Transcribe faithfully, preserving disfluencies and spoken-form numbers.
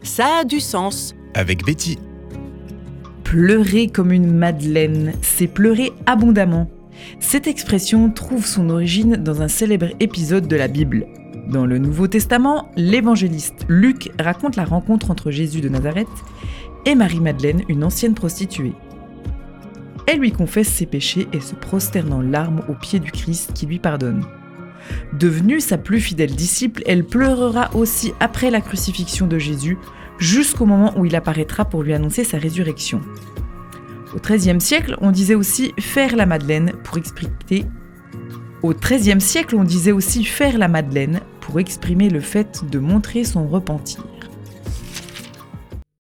Ça a du sens. Avec Betty. Pleurer comme une madeleine, c'est pleurer abondamment. Cette expression trouve son origine dans un célèbre épisode de la Bible. Dans le Nouveau Testament, l'évangéliste Luc raconte la rencontre entre Jésus de Nazareth et Marie-Madeleine, une ancienne prostituée. Elle lui confesse ses péchés et se prosterne en larmes aux pieds du Christ qui lui pardonne. Devenue sa plus fidèle disciple, elle pleurera aussi après la crucifixion de Jésus, jusqu'au moment où il apparaîtra pour lui annoncer sa résurrection. Au treizième siècle, on disait aussi « faire la Madeleine » pour expliquer... Au treizième siècle, on disait aussi « faire la Madeleine » pour exprimer le fait de montrer son repentir.